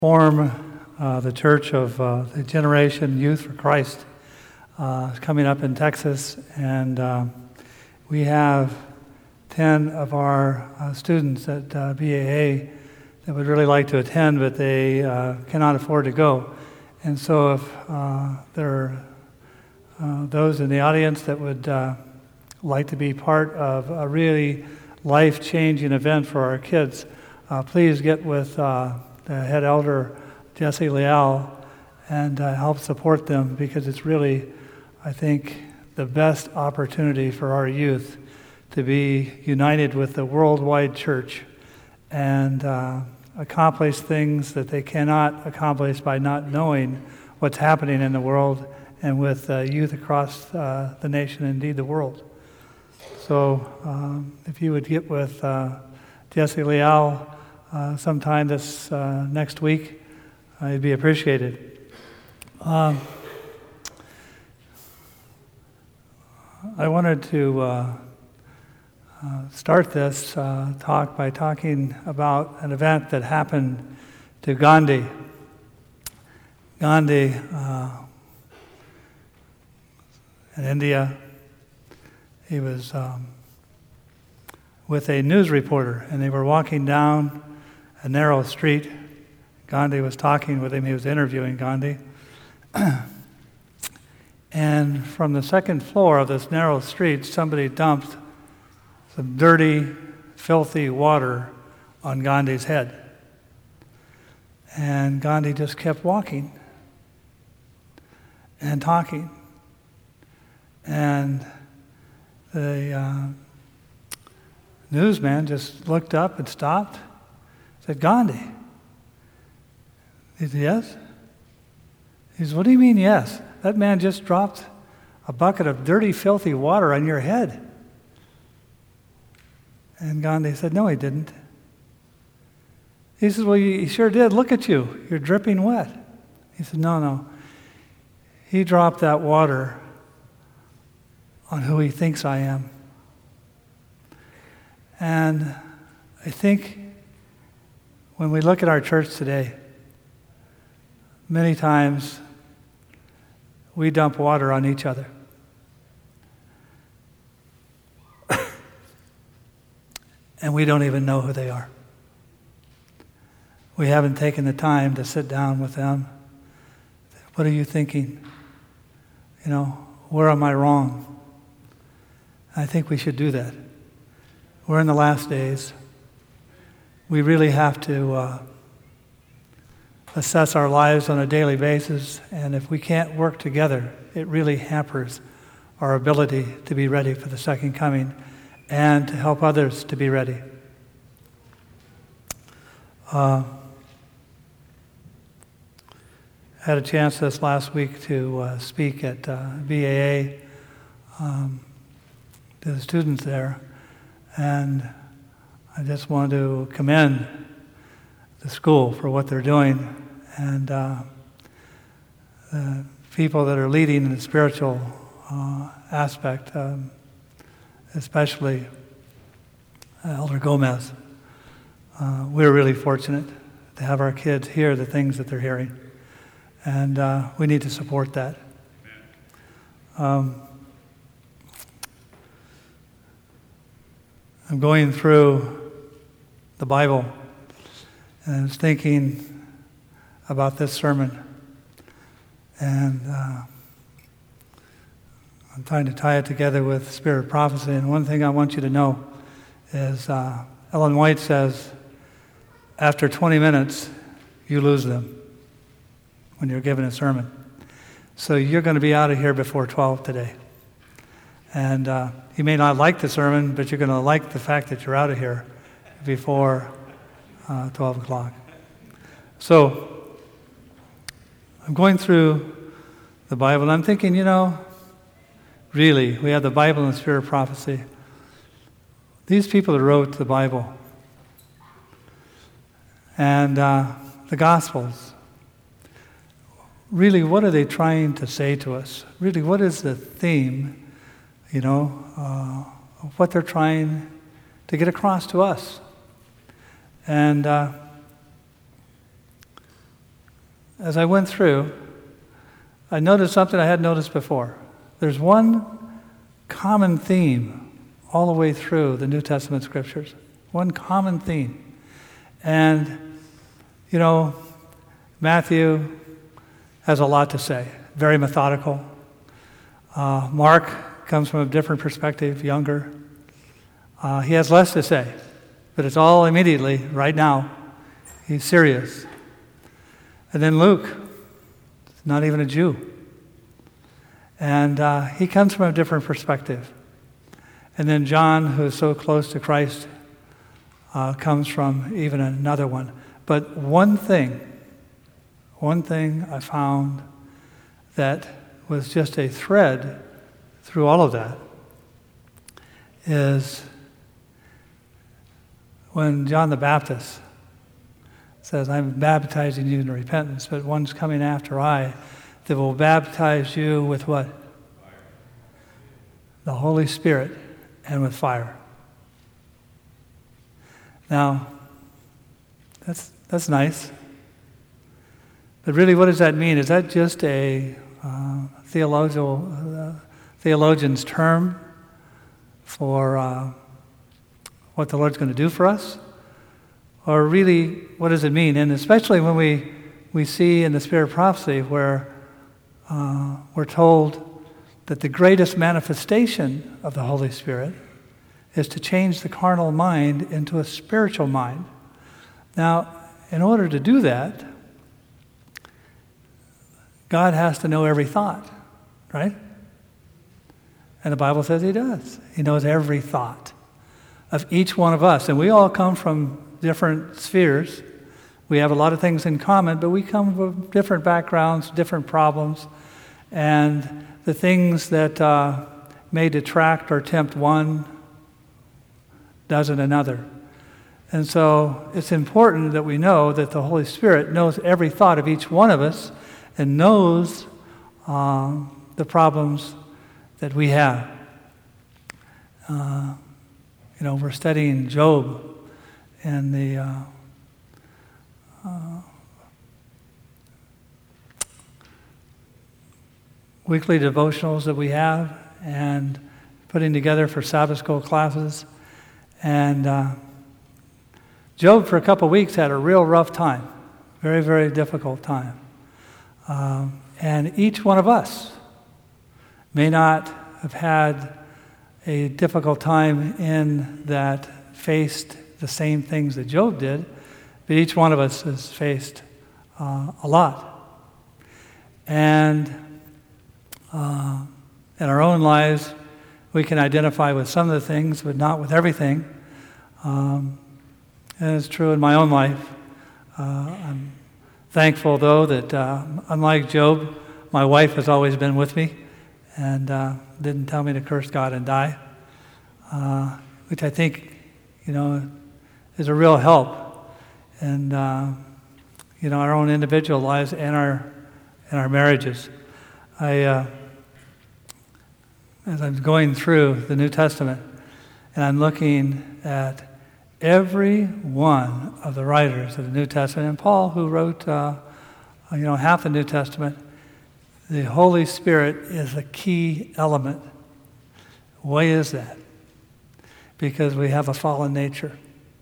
form the Church of the Generation Youth for Christ is coming up in Texas, and we have 10 of our students at BAA that would really like to attend, but they cannot afford to go. And so if there are those in the audience that would like to be part of a really life-changing event for our kids, please get with the head elder, Jesse Leal, and help support them, because it's really, I think, the best opportunity for our youth to be united with the worldwide church and accomplish things that they cannot accomplish by not knowing what's happening in the world and with youth across the nation, indeed the world. So if you would get with Jesse Leal sometime this next week, it'd be appreciated. I wanted to start this talk by talking about an event that happened to Gandhi. Gandhi in India, he was with a news reporter, and they were walking down a narrow street. Gandhi was talking with him, he was interviewing Gandhi. And from the second floor of this narrow street, somebody dumped some dirty, filthy water on Gandhi's head. And Gandhi just kept walking and talking. And the newsman just looked up and stopped, said, "Gandhi." He said, "Yes?" He said, "What do you mean, yes? That man just dropped a bucket of dirty, filthy water on your head." And Gandhi said, "No, he didn't." He said, "Well, he sure did. Look at you. You're dripping wet." He said, No. He dropped that water on who he thinks I am." And I think when we look at our church today, many times we dump water on each other. And we don't even know who they are. We haven't taken the time to sit down with them. What are you thinking? Where am I wrong? I think we should do that. We're in the last days. We really have to assess our lives on a daily basis, and if we can't work together, it really hampers our ability to be ready for the second coming and to help others to be ready. I had a chance this last week to speak at BAA to the students there, and I just want to commend the school for what they're doing, and the people that are leading in the spiritual aspect, especially Elder Gomez. We're really fortunate to have our kids hear the things that they're hearing, and we need to support that. I'm going through the Bible, and I was thinking about this sermon, and I'm trying to tie it together with Spirit of Prophecy. And one thing I want you to know is Ellen White says, after 20 minutes, you lose them when you're given a sermon. So you're going to be out of here before 12 today. And you may not like the sermon, but you're going to like the fact that you're out of here before 12 o'clock. So I'm going through the Bible, and I'm thinking, really, we have the Bible and the Spirit of Prophecy. These people that wrote the Bible and the Gospels, really, what are they trying to say to us? Really, what is the theme, of what they're trying to get across to us? And as I went through, I noticed something I hadn't noticed before. There's one common theme all the way through the New Testament scriptures. One common theme. And, Matthew has a lot to say. Very methodical. Mark comes from a different perspective, younger. He has less to say, but it's all immediately, right now. He's serious. And then Luke, not even a Jew. And he comes from a different perspective. And then John, who is so close to Christ, comes from even another one. But one thing I found that was just a thread through all of that is when John the Baptist says, I'm baptizing you in repentance, but one's coming after I that will baptize you with what? Fire. The Holy Spirit and with fire. Now, that's nice. But really, what does that mean? Is that just a theologian's term for what the Lord's going to do for us? Or really, what does it mean? And especially when we see in the Spirit of Prophecy where we're told that the greatest manifestation of the Holy Spirit is to change the carnal mind into a spiritual mind. Now, in order to do that, God has to know every thought, right? And the Bible says He does. He knows every thought of each one of us. And we all come from different spheres. We have a lot of things in common, but we come from different backgrounds, different problems. And the things that may detract or tempt one doesn't another. And so it's important that we know that the Holy Spirit knows every thought of each one of us and knows the problems that we have. We're studying Job and the weekly devotionals that we have and putting together for Sabbath school classes. And Job, for a couple of weeks, had a real rough time. Very, very difficult time. And each one of us may not have had a difficult time in that faced the same things that Job did, but each one of us has faced a lot. And in our own lives, we can identify with some of the things, but not with everything. And it's true in my own life. I'm thankful, though, that unlike Job, my wife has always been with me and didn't tell me to curse God and die, which I think, is a real help in, our own individual lives and our marriages. As I'm going through the New Testament, and I'm looking at every one of the writers of the New Testament, and Paul, who wrote, half the New Testament, the Holy Spirit is a key element. Why is that? Because we have a fallen nature.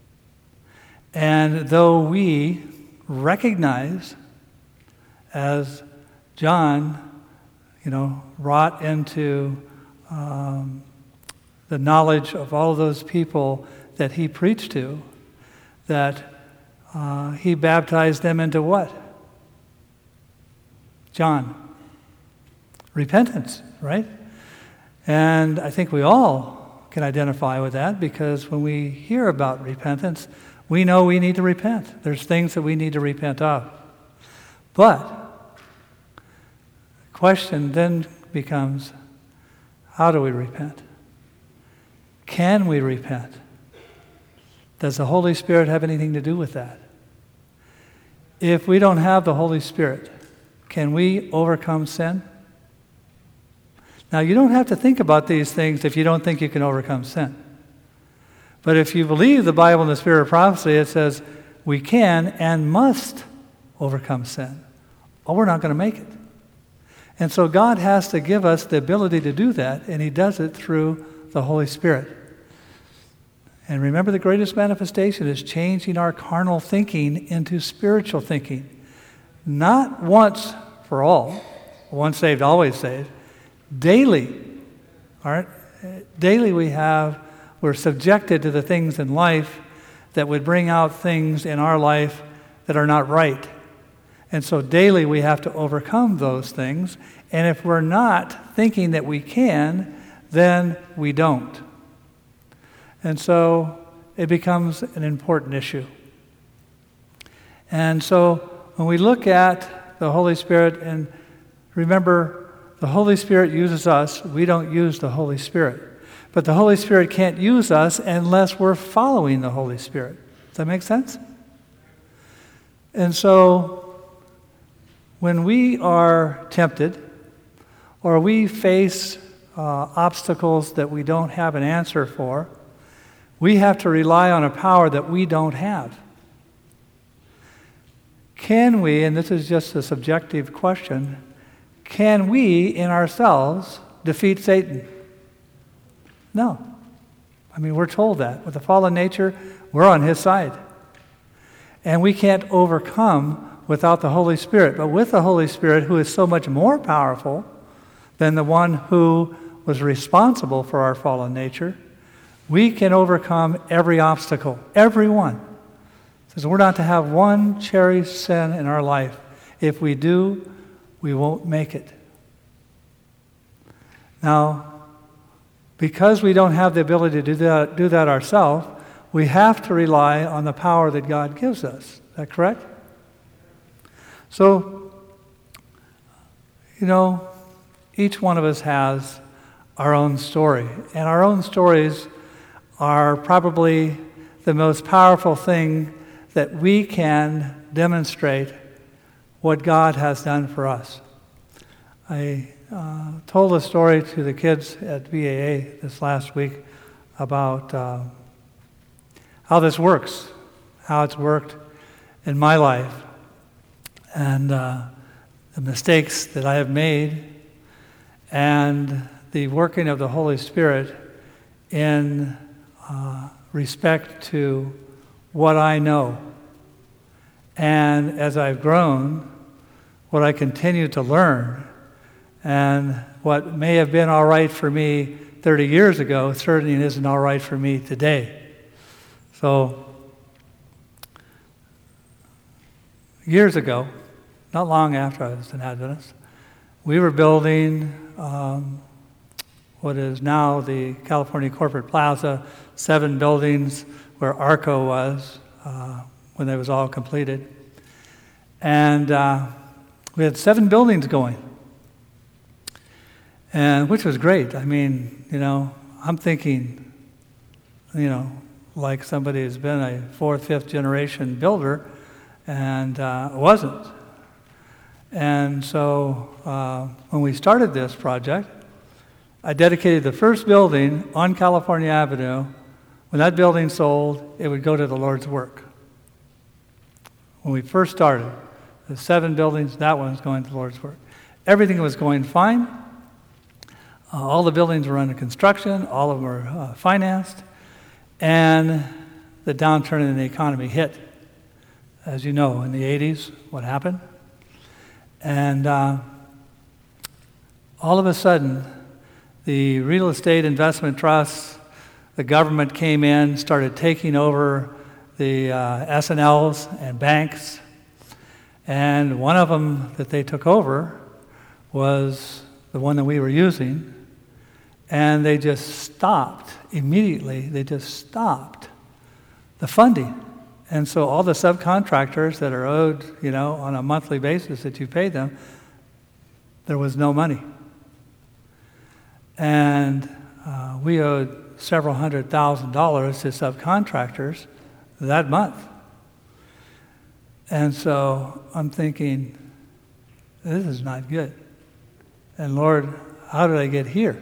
And though we recognize, as John, wrought into the knowledge of all of those people that he preached to, that he baptized them into what? John. Repentance, right? And I think we all can identify with that, because when we hear about repentance, we know we need to repent. There's things that we need to repent of. But the question then becomes, how do we repent? Can we repent? Does the Holy Spirit have anything to do with that? If we don't have the Holy Spirit, can we overcome sin? Now, you don't have to think about these things if you don't think you can overcome sin. But if you believe the Bible and the Spirit of prophecy, it says we can and must overcome sin. we're not going to make it. And so God has to give us the ability to do that, and he does it through the Holy Spirit. And remember, the greatest manifestation is changing our carnal thinking into spiritual thinking. Not once for all, once saved, always saved. Daily, all right? Daily we're subjected to the things in life that would bring out things in our life that are not right. And so daily we have to overcome those things. And if we're not thinking that we can, then we don't. And so it becomes an important issue. And so when we look at the Holy Spirit, and remember, the Holy Spirit uses us. We don't use the Holy Spirit. But the Holy Spirit can't use us unless we're following the Holy Spirit. Does that make sense? And so when we are tempted or we face obstacles that we don't have an answer for, we have to rely on a power that we don't have. Can we, and this is just a subjective question, can we in ourselves defeat Satan? No. I mean, we're told that. With the fallen nature, we're on his side. And we can't overcome without the Holy Spirit. But with the Holy Spirit, who is so much more powerful than the one who was responsible for our fallen nature, we can overcome every obstacle, every one. It says we're not to have one cherished sin in our life. If we do, we won't make it. Now, because we don't have the ability to do that ourselves, we have to rely on the power that God gives us. Is that correct? So, each one of us has our own story. And our own stories are probably the most powerful thing that we can demonstrate what God has done for us. I told a story to the kids at BAA this last week about how this works, how it's worked in my life, and the mistakes that I have made, and the working of the Holy Spirit in respect to what I know. And as I've grown, what I continue to learn, and what may have been all right for me 30 years ago certainly isn't all right for me today. So, years ago, not long after I was an Adventist, we were building what is now the California Corporate Plaza, 7 buildings where ARCO was when it was all completed. And we had 7 buildings going, and which was great. I mean, I'm thinking, like somebody who's been a 4th, 5th generation builder, and wasn't. And so when we started this project, I dedicated the first building on California Avenue. When that building sold, it would go to the Lord's work. When we first started, the 7 buildings, that one was going to the Lord's work. Everything was going fine. All the buildings were under construction. All of them were financed. And the downturn in the economy hit. As you know, in the 80s, what happened? And all of a sudden, the real estate investment trusts, the government came in, started taking over the S&Ls and banks. And one of them that they took over was the one that we were using. And they just stopped immediately. They just stopped the funding. And so all the subcontractors that are owed, on a monthly basis that you pay them, there was no money. And we owed several $100,000 to subcontractors that month. And so I'm thinking, this is not good. And Lord, how did I get here?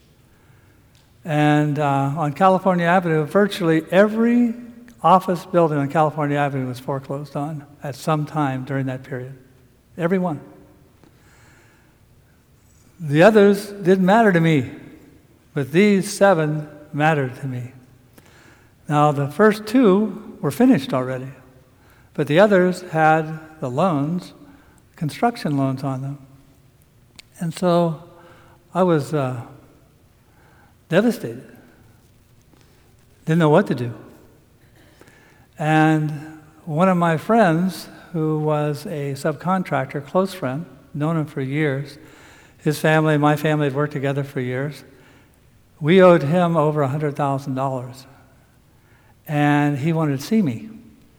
And on California Avenue, virtually every office building on California Avenue was foreclosed on at some time during that period. every one. The others didn't matter to me, but these 7 mattered to me. Now, the first 2 were finished already, but the others had the loans, construction loans on them. And so I was devastated. Didn't know what to do. And one of my friends, who was a subcontractor, close friend, known him for years, his family and my family had worked together for years. We owed him over $100,000. And he wanted to see me.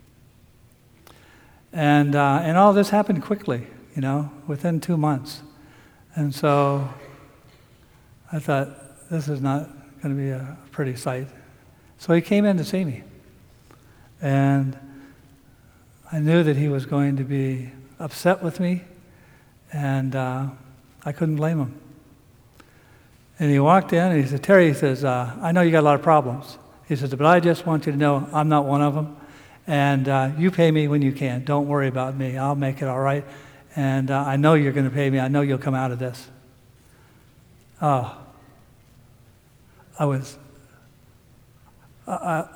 And all this happened quickly, within 2 months. And so I thought, this is not going to be a pretty sight. So he came in to see me. And I knew that he was going to be upset with me, and I couldn't blame him. And he walked in, and he said, Terry, he says, I know you got a lot of problems. He says, but I just want you to know I'm not one of them, and you pay me when you can. Don't worry about me. I'll make it all right. And I know you're going to pay me. I know you'll come out of this. Oh, I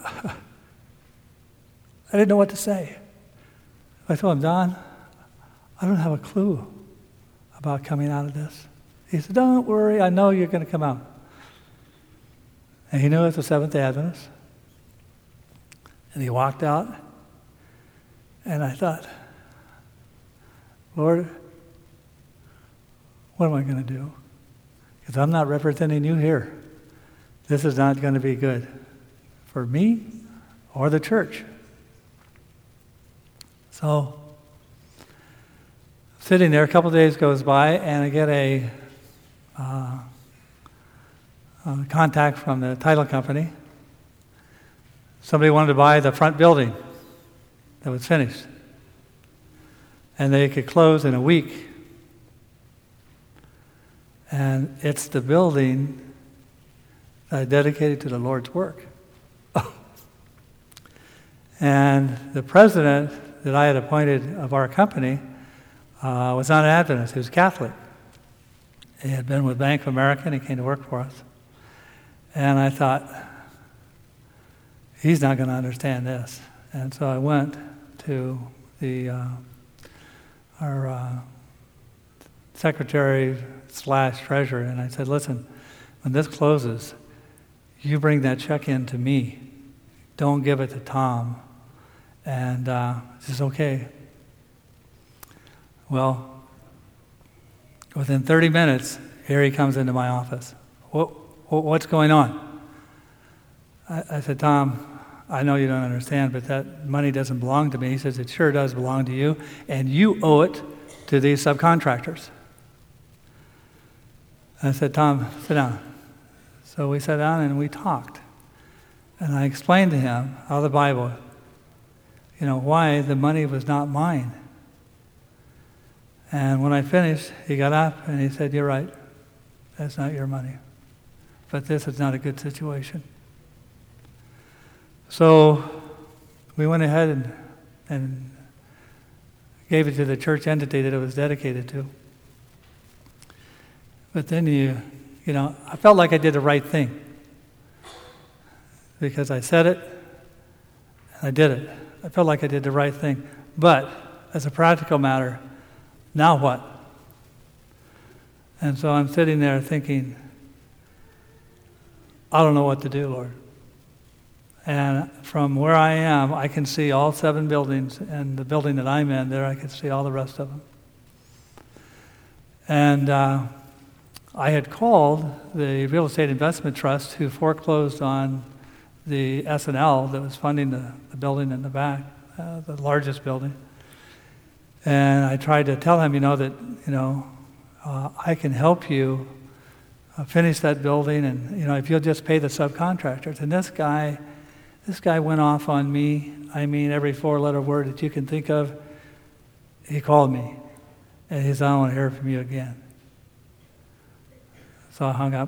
didn't know what to say. I told him, Don, I don't have a clue about coming out of this. He said, don't worry, I know you're going to come out. And he knew it was the Seventh-day Adventist. And he walked out, and I thought, Lord, what am I going to do? Because I'm not representing you here. This is not going to be good for me or the church. So, sitting there, a couple of days goes by, and I get a contact from the title company. Somebody wanted to buy the front building that was finished, and they could close in a week. And it's the building that I dedicated to the Lord's work. And the president that I had appointed of our company was not an Adventist. He was Catholic. He had been with Bank of America, and he came to work for us. And I thought, he's not going to understand this. And so I went to our secretary/treasurer, and I said, listen, when this closes, you bring that check in to me. Don't give it to Tom. And he says, okay. Well, within 30 minutes, here he comes into my office. What's going on? I said, Tom, I know you don't understand, but that money doesn't belong to me. He says, it sure does belong to you, and you owe it to these subcontractors. I said, Tom, sit down. So we sat down and we talked. And I explained to him out of the Bible, why the money was not mine. And when I finished, he got up and he said, you're right. That's not your money. But this is not a good situation. So we went ahead and gave it to the church entity that it was dedicated to. But then I felt like I did the right thing. Because I said it, and I did it. I felt like I did the right thing. But as a practical matter, now what? And so I'm sitting there thinking, I don't know what to do, Lord. And from where I am, I can see all 7 buildings, and the building that I'm in, there I can see all the rest of them. And I had called the Real Estate Investment Trust, who foreclosed on the S&L that was funding the building in the back, the largest building. And I tried to tell him, that I can help you finish that building, and if you'll just pay the subcontractors. And this guy went off on me. I mean, every 4-letter word that you can think of, he called me, and he said, I don't want to hear from you again. So I hung up.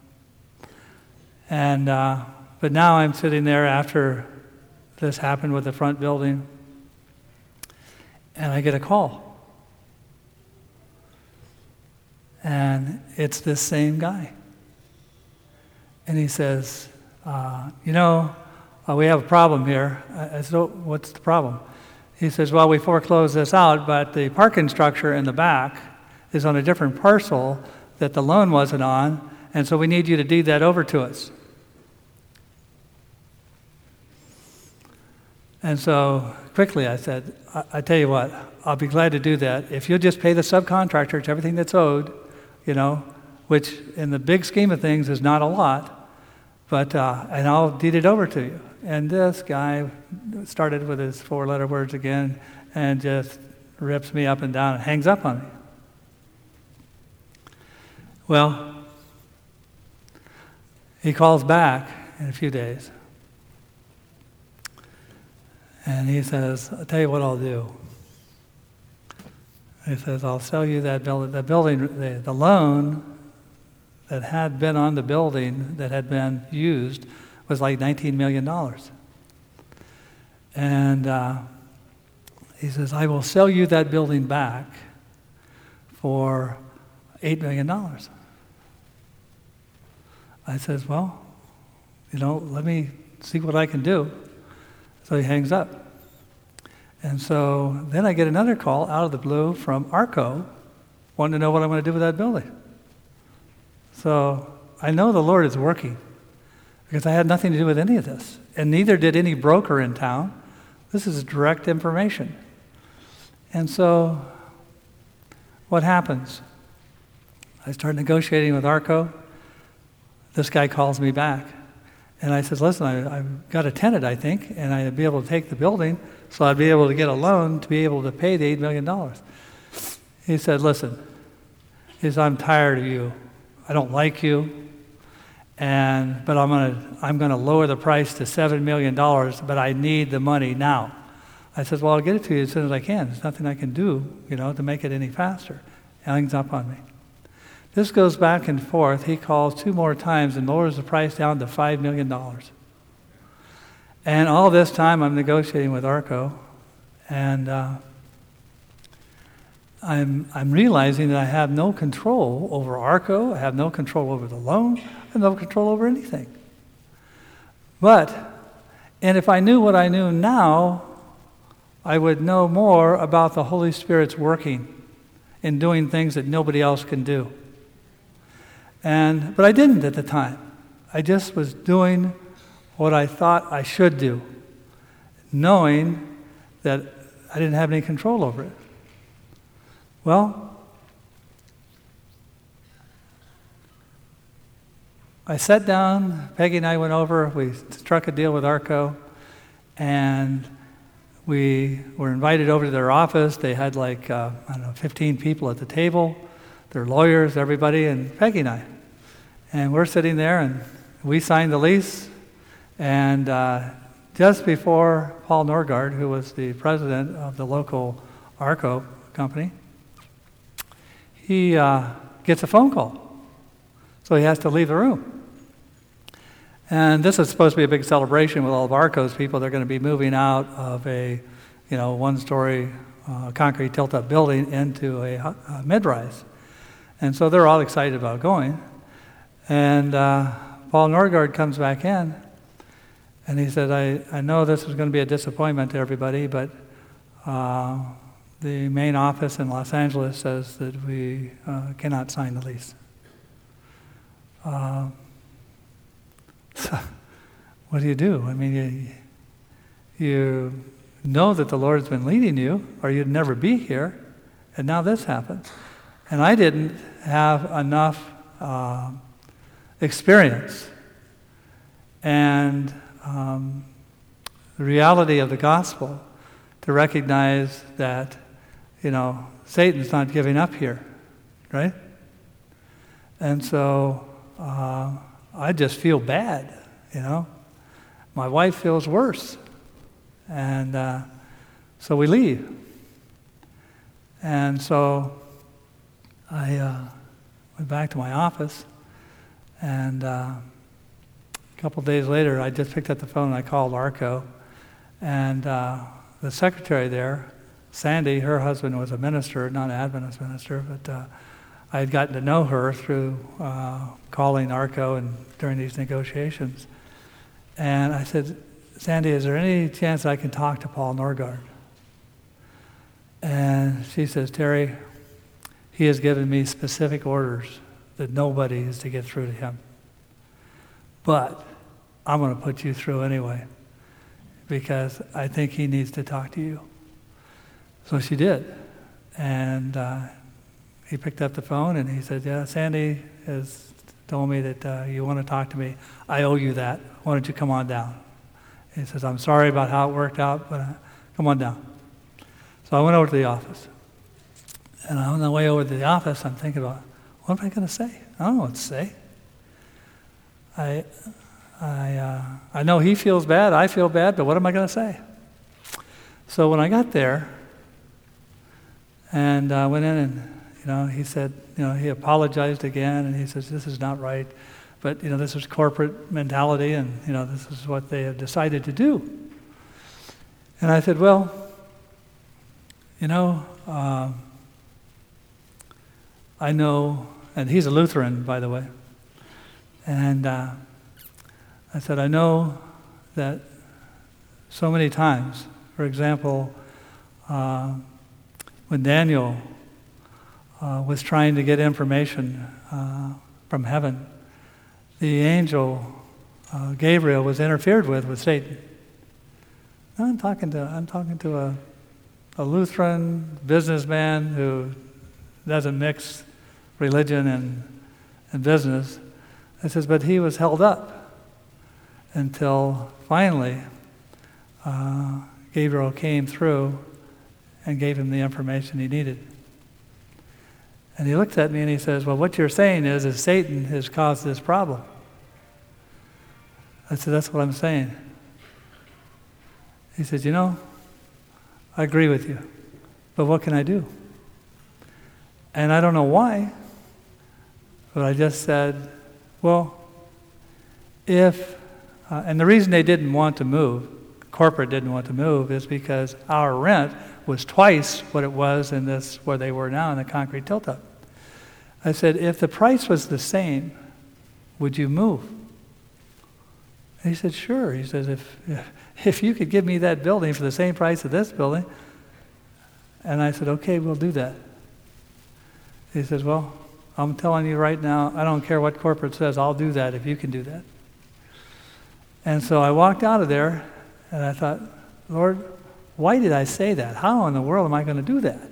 And but now I'm sitting there after this happened with the front building, and I get a call. And it's this same guy. And he says, we have a problem here. I said, oh, what's the problem? He says, well, we foreclosed this out, but the parking structure in the back is on a different parcel that the loan wasn't on, and so we need you to deed that over to us. And so quickly I said, I tell you what, I'll be glad to do that. If you'll just pay the subcontractor to everything that's owed, which in the big scheme of things is not a lot, but and I'll deed it over to you. And this guy started with his 4-letter words again and just rips me up and down and hangs up on me. Well, he calls back in a few days. And he says, I'll tell you what I'll do. He says, I'll sell you that building. The loan that had been on the building that had been used was like $19 million. And he says, I will sell you that building back for $8 million. I says, well, let me see what I can do. So he hangs up. And so then I get another call out of the blue from ARCO wanting to know what I'm going to do with that building. So I know the Lord is working because I had nothing to do with any of this. And neither did any broker in town. This is direct information. And so what happens? I start negotiating with ARCO. This guy calls me back. And I said, listen, I've got a tenant, I think, and I'd be able to take the building, so I'd be able to get a loan to be able to pay the $8 million. He said, listen, I'm tired of you. I don't like you, but I'm gonna lower the price to $7 million, but I need the money now. I said, well, I'll get it to you as soon as I can. There's nothing I can do, to make it any faster. He hangs up on me. This goes back and forth. He calls 2 more times and lowers the price down to $5 million. And all this time I'm negotiating with ARCO, and I'm realizing that I have no control over ARCO, I have no control over the loan, I have no control over anything. And if I knew what I knew now, I would know more about the Holy Spirit's working in doing things that nobody else can do. But I didn't at the time. I just was doing what I thought I should do, knowing that I didn't have any control over it. Well, I sat down, Peggy and I went over, we struck a deal with ARCO, and we were invited over to their office. They had 15 people at the table, their lawyers, everybody, and Peggy and I. And we're sitting there, and we signed the lease. And just before Paul Norgard, who was the president of the local ARCO company, he gets a phone call. So he has to leave the room. And this is supposed to be a big celebration with all of ARCO's people. They're going to be moving out of a, 1-story concrete tilt-up building into a mid-rise. And so they're all excited about going. And Paul Norgard comes back in, and he said, I know this is going to be a disappointment to everybody, but the main office in Los Angeles says that we cannot sign the lease. So what do you do? I mean, you know that the Lord's been leading you, or you'd never be here, and now this happens. And I didn't have enough experience and the reality of the gospel to recognize that, Satan's not giving up here, right? And so I just feel bad, My wife feels worse. And so we leave. And so I went back to my office, and a couple of days later, I just picked up the phone and I called ARCO, and the secretary there, Sandy, her husband was a minister, not an Adventist minister, but I had gotten to know her through calling ARCO and during these negotiations. And I said, Sandy, is there any chance I can talk to Paul Norgard? And she says, Terry, he has given me specific orders that nobody is to get through to him. But I'm going to put you through anyway, because I think he needs to talk to you. So she did. And he picked up the phone and he said, yeah, Sandy has told me that you want to talk to me. I owe you that. Why don't you come on down? He says, I'm sorry about how it worked out, but come on down. So I went over to the office. And on the way over to the office, I'm thinking about, what am I going to say? I don't know what to say. I know he feels bad, I feel bad, but what am I going to say? So when I got there, and I went in and, he said, he apologized again, and he says, this is not right, but, this is corporate mentality, and, this is what they have decided to do. And I said, well, I know, and he's a Lutheran, by the way, and I said, I know that so many times, for example, when Daniel was trying to get information from heaven, the angel Gabriel was interfered with Satan. Now I'm talking to a Lutheran businessman who doesn't mix religion and business. It says, but he was held up until finally Gabriel came through and gave him the information he needed. And he looked at me and he says, well, what you're saying is Satan has caused this problem. I said, that's what I'm saying. He said, I agree with you, but what can I do? And I don't know why, but I just said, well, and the reason they didn't want to move, corporate didn't want to move, is because our rent was twice what it was in this, where they were now in the concrete tilt-up. I said, if the price was the same, would you move? And he said, sure. He says, if you could give me that building for the same price of this building. And I said, okay, we'll do that. He says, well, I'm telling you right now, I don't care what corporate says, I'll do that if you can do that. And so I walked out of there, and I thought, Lord, why did I say that? How in the world am I going to do that?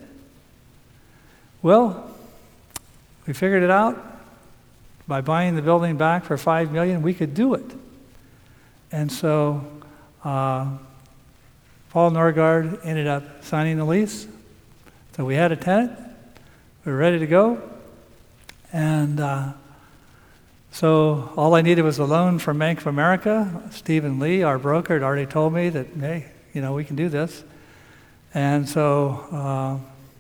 Well, we figured it out. By buying the building back for $5 million, we could do it. And so Paul Norgard ended up signing the lease. So we had a tenant. We were ready to go. And so all I needed was a loan from Bank of America. Stephen Lee, our broker, had already told me that, hey, we can do this. And so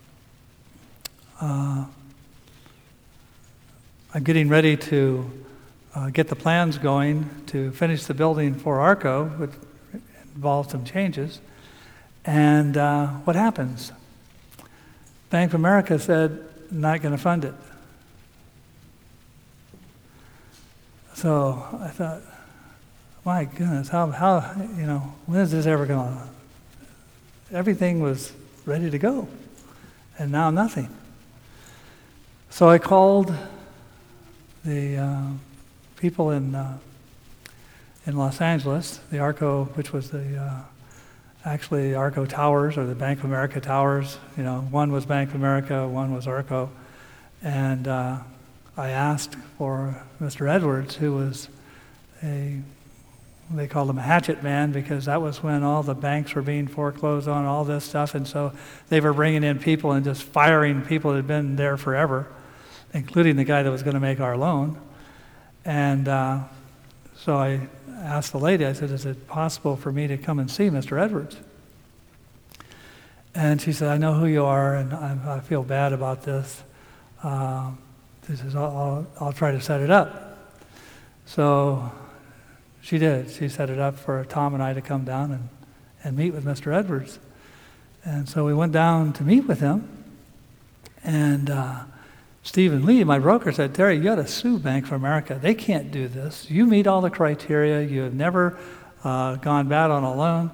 I'm getting ready to get the plans going to finish the building for ARCO, which involves some changes. And what happens? Bank of America said, not going to fund it. So I thought, my goodness, how when is this ever going to? Everything was ready to go, and now nothing. So I called the people in Los Angeles, the ARCO, which was actually ARCO Towers, or the Bank of America Towers. One was Bank of America, one was ARCO, and I asked for Mr. Edwards, who was they called him a hatchet man, because that was when all the banks were being foreclosed on, all this stuff, and so they were bringing in people and just firing people that had been there forever, including the guy that was going to make our loan. And so I asked the lady, I said, is it possible for me to come and see Mr. Edwards? And she said, I know who you are, and I feel bad about this. She says, I'll try to set it up. So she did. She set it up for Tom and I to come down and meet with Mr. Edwards. And so we went down to meet with him, and Stephen Lee, my broker, said, Terry, you got to sue Bank of America. They can't do this. You meet all the criteria. You have never gone bad on a loan.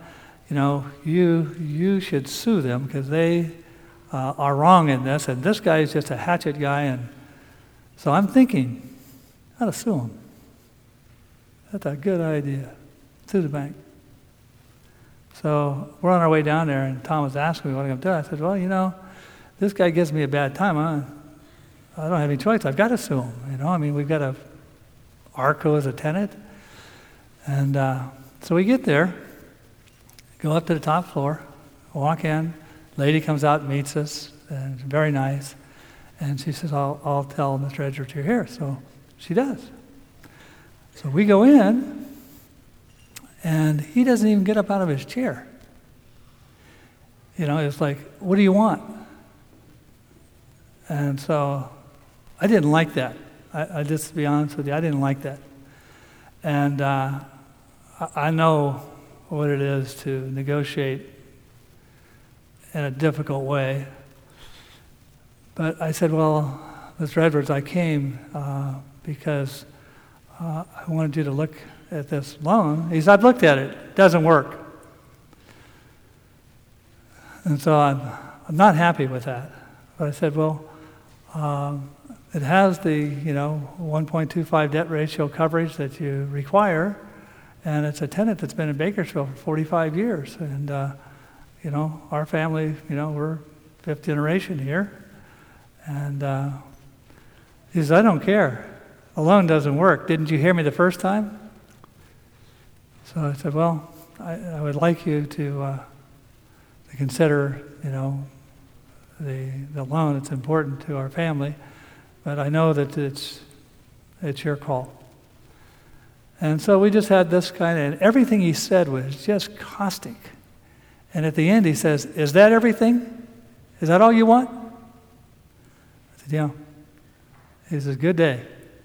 You should sue them because they are wrong in this. And this guy is just a hatchet guy. And so I'm thinking, how to sue him. That's a good idea. Sue the bank. So we're on our way down there, and Tom was asking me what I'm going to do. I said, well, this guy gives me a bad time. I don't have any choice. I've got to sue him. We've got Arco as a tenant. And so we get there, go up to the top floor, walk in. Lady comes out and meets us, and it's very nice. And she says, I'll tell Mr. Edwards you're here. So she does. So we go in, and he doesn't even get up out of his chair. It's like, what do you want? And so I didn't like that. I just, to be honest with you, I didn't like that. And I know what it is to negotiate in a difficult way. But I said, well, Mr. Edwards, I came because I wanted you to look at this loan. He said, I've looked at it. It doesn't work. And so I'm not happy with that. But I said, well, it has the 1.25 debt ratio coverage that you require, and it's a tenant that's been in Bakersfield for 45 years. And our family, we're fifth generation here. And he says, I don't care. The loan doesn't work. Didn't you hear me the first time? So I said, well, I would like you to consider, the loan. It's important to our family, but I know that it's your call. And so we just had this and everything he said was just caustic. And at the end he says, is that everything? Is that all you want? I said, yeah. He says, good day.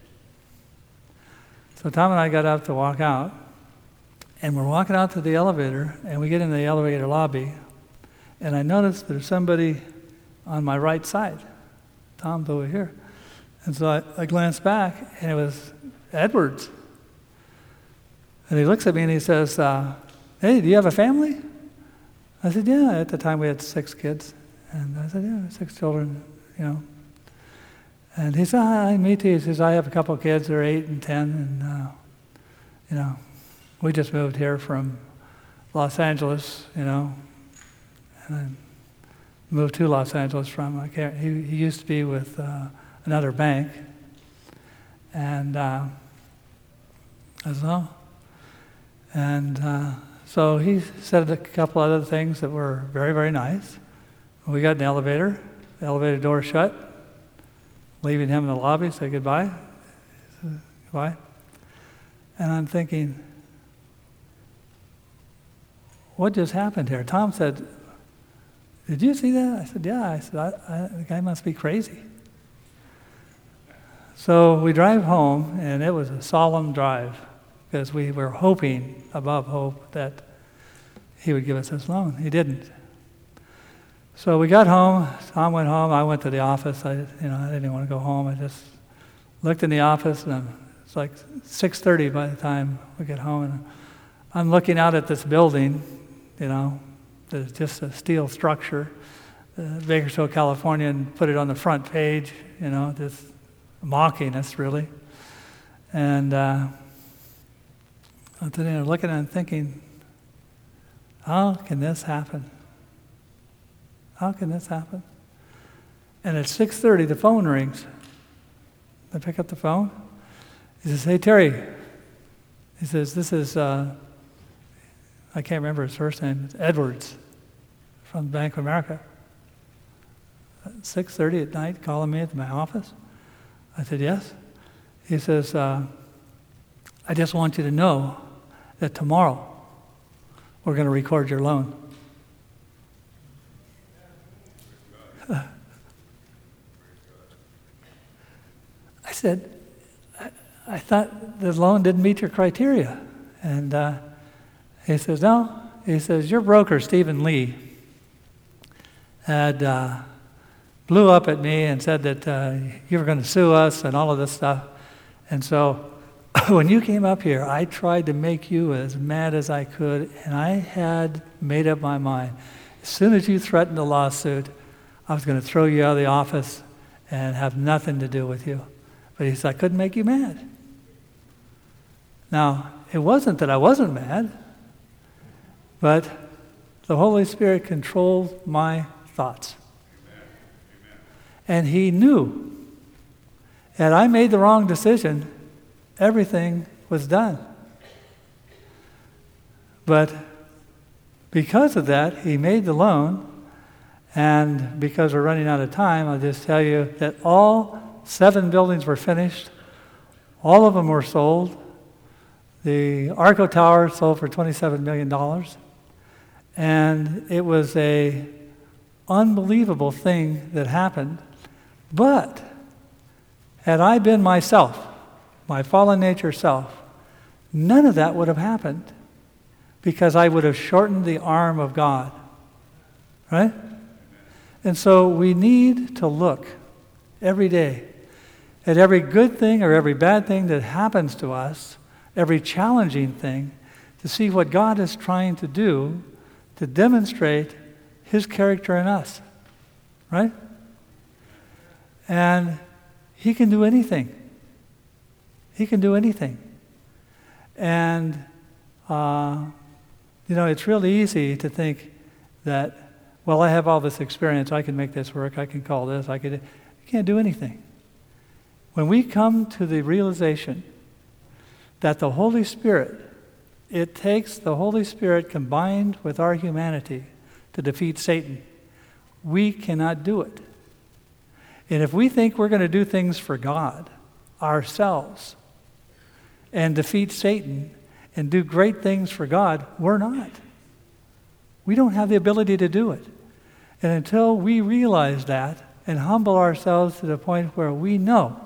So Tom and I got up to walk out, and we're walking out to the elevator, and we get in the elevator lobby, and I noticed there's somebody on my right side. Tom's over here. And so I glanced back, and it was Edwards. And he looks at me and he says, hey, do you have a family? I said, yeah. At the time we had 6 kids. And I said, yeah, 6 children, And he said, hi, me too. He says, I have a couple of kids. They're 8 and 10. And, we just moved here from Los Angeles, and I moved to Los Angeles from, he used to be with another bank. And so he said a couple other things that were very, very nice. We got an elevator. The elevator door shut. Leaving him in the lobby, say goodbye. Goodbye. And I'm thinking, what just happened here? Tom said, did you see that? I said, yeah. I said, the guy must be crazy. So we drive home, and it was a solemn drive because we were hoping, above hope, that he would give us this loan. He didn't. So we got home. Tom went home. I went to the office. I didn't want to go home. I just looked in the office, and it's like 6:30 by the time we get home. And I'm looking out at this building, there's just a steel structure, Bakersfield, California, and put it on the front page, just mocking us, really. And I'm sitting there looking and thinking, how can this happen? How can this happen? And at 6:30, the phone rings. I pick up the phone. He says, hey, Terry. He says, this is, I can't remember his first name. It's Edwards from Bank of America. At 6:30 at night, calling me at my office. I said, yes. He says, I just want you to know that tomorrow we're going to record your loan. I said, I thought the loan didn't meet your criteria. And he says, no. He says, your broker, Stephen Lee, had blew up at me and said that you were going to sue us and all of this stuff. And so when you came up here, I tried to make you as mad as I could, and I had made up my mind. As soon as you threatened a lawsuit, I was going to throw you out of the office and have nothing to do with you. But he said, I couldn't make you mad. Now, it wasn't that I wasn't mad, but the Holy Spirit controlled my thoughts. And he knew that I made the wrong decision, everything was done. But because of that, he made the loan, and because we're running out of time, I'll just tell you that all 7 buildings were finished. All of them were sold. The Arco Tower sold for $27 million. And it was an unbelievable thing that happened. But had I been myself, my fallen nature self, none of that would have happened because I would have shortened the arm of God. Right? And so we need to look every day at every good thing or every bad thing that happens to us, every challenging thing, to see what God is trying to do to demonstrate His character in us. Right? And He can do anything. He can do anything. And, it's really easy to think that, well, I have all this experience, I can make this work, I can call this, you can't do anything. When we come to the realization that the Holy Spirit, it takes the Holy Spirit combined with our humanity to defeat Satan, we cannot do it. And if we think we're going to do things for God, ourselves, and defeat Satan and do great things for God, we're not. We don't have the ability to do it. And until we realize that and humble ourselves to the point where we know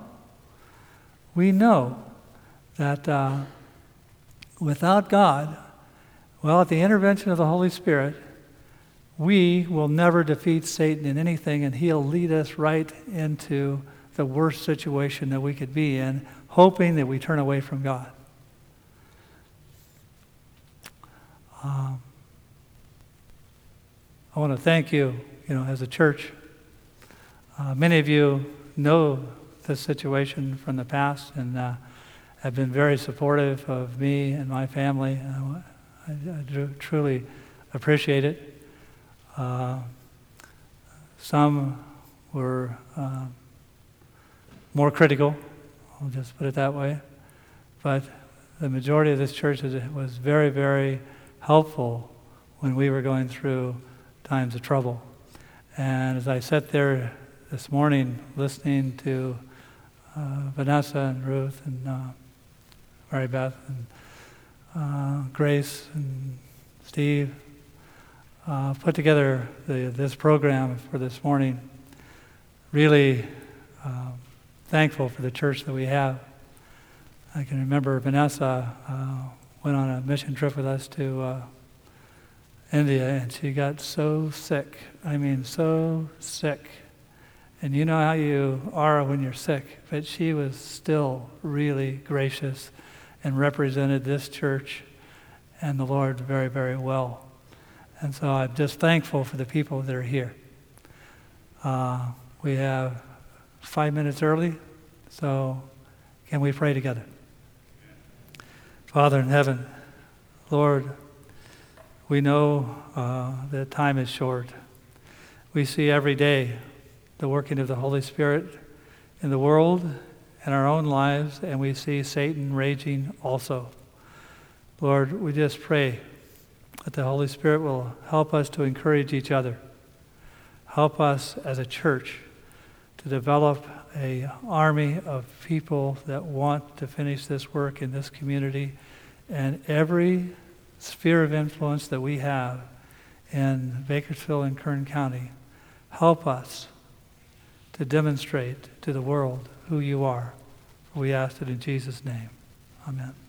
that without God, at the intervention of the Holy Spirit, we will never defeat Satan in anything, and he'll lead us right into the worst situation that we could be in, hoping that we turn away from God. I want to thank you, as a church. Many of you know this situation from the past and have been very supportive of me and my family. I truly appreciate it. Some were more critical, I'll just put it that way. But the majority of this church was very, very helpful when we were going through times of trouble. And as I sat there this morning listening to Vanessa and Ruth and Mary Beth and Grace and Steve put together this program for this morning, really thankful for the church that we have. I can remember Vanessa went on a mission trip with us to India, and she got so sick. I mean, so sick. And you know how you are when you're sick, but she was still really gracious and represented this church and the Lord very, very well. And so I'm just thankful for the people that are here. We have 5 minutes early, so can we pray together? Father in heaven, Lord, we know that time is short. We see every day the working of the Holy Spirit in the world and our own lives, and we see Satan raging also. Lord, we just pray that the Holy Spirit will help us to encourage each other. Help us as a church to develop an army of people that want to finish this work in this community and every sphere of influence that we have in Bakersfield and Kern County. Help us to demonstrate to the world who you are. We ask it in Jesus' name. Amen.